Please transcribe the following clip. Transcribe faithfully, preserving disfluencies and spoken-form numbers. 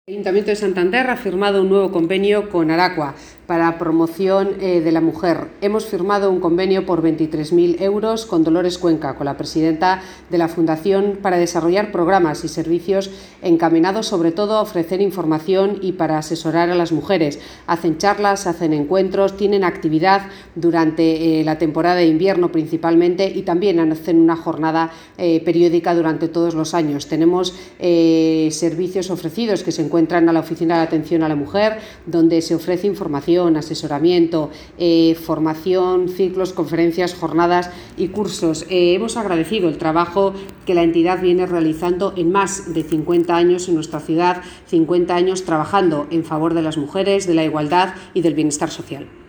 El Ayuntamiento de Santander ha firmado un nuevo convenio con Araqua para promoción eh, de la mujer. Hemos firmado un convenio por veintitrés mil euros con Dolores Cuenca, con la presidenta de la Fundación, para desarrollar programas y servicios encaminados sobre todo a ofrecer información y para asesorar a las mujeres. Hacen charlas, hacen encuentros, tienen actividad durante eh, la temporada de invierno principalmente y también hacen una jornada eh, periódica durante todos los años. Tenemos eh, servicios ofrecidos que se encuentran a la Oficina de Atención a la Mujer, donde se ofrece información, asesoramiento, eh, formación, ciclos, conferencias, jornadas y cursos. Eh, hemos agradecido el trabajo que la entidad viene realizando en más de cincuenta años en nuestra ciudad, cincuenta años trabajando en favor de las mujeres, de la igualdad y del bienestar social.